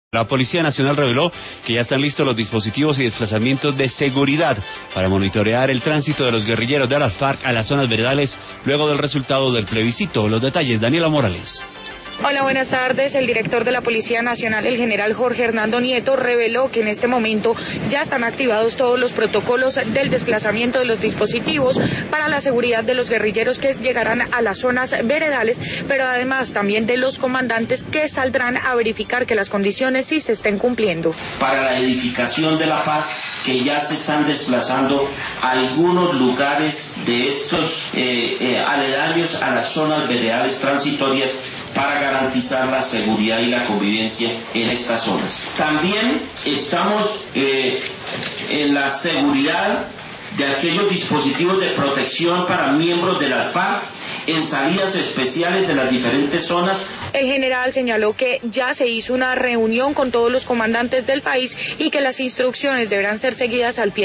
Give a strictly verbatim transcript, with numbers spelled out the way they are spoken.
La Policía Nacional reveló que ya están listos los dispositivos y desplazamientos de seguridad para monitorear el tránsito de los guerrilleros de las FARC a las zonas veredales luego del resultado del plebiscito. Los detalles, Daniela Morales. Hola, buenas tardes. El director de la Policía Nacional, el general Jorge Hernando Nieto, reveló que en este momento ya están activados todos los protocolos del desplazamiento de los dispositivos para la seguridad de los guerrilleros que llegarán a las zonas veredales, pero además también de los comandantes que saldrán a verificar que las condiciones sí se estén cumpliendo. Para la edificación de la paz, que ya se están desplazando a algunos lugares de estos eh, eh, aledaños a las zonas veredales transitorias para garantizar la seguridad y la convivencia en estas zonas. También estamos eh, en la seguridad de aquellos dispositivos de protección para miembros de la FARC en salidas especiales de las diferentes zonas. El general señaló que ya se hizo una reunión con todos los comandantes del país y que las instrucciones deberán ser seguidas al pie